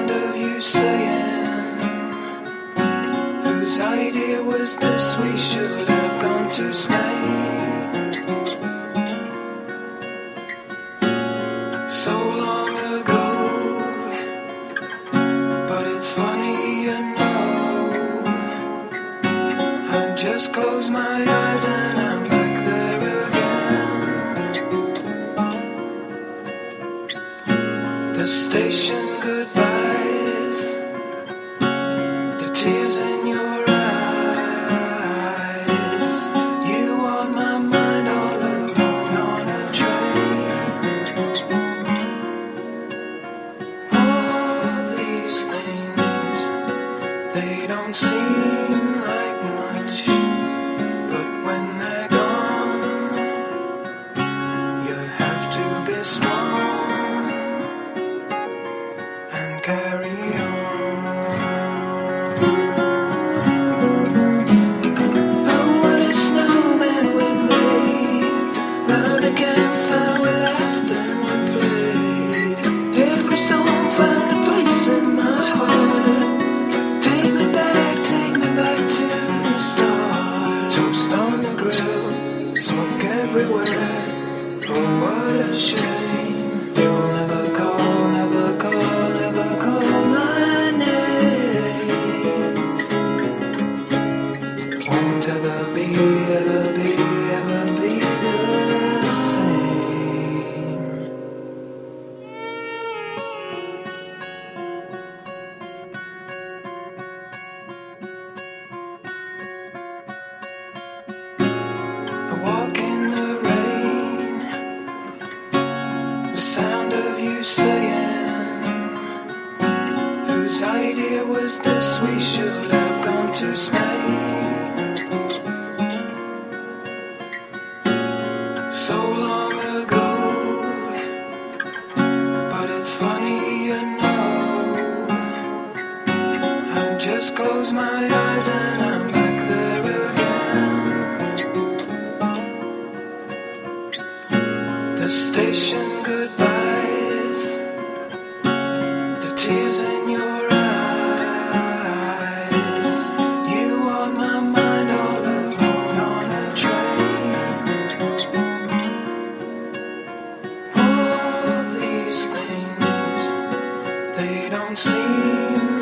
sound of you saying, whose idea was this? We should have gone to Spain so long ago. But it's funny, you know, I just close my eyes and I'm back there again. The station goodbyes, the tears in your eyes. You on my mind all alone on a train. All these things, they don't seem like much, but when they're gone, you have to be strong and carry on. Oh, what a snowman we made, round a campfire we laughed and we played. Every song found a place in my heart. Take me back to the start. Toast on the grill, smoke everywhere. Oh, what a shame. You'll never call, never call, never call my name. Won't ever be, ever be, ever be the same. I walk in the rain, the sound of you saying, whose idea was this? We should have gone to Spain so long ago. But it's funny, you know, I just close my eyes and I'm back there again. The station goodbyes, the tears in your eyes. You on my mind all alone on a train. All these things, they don't seem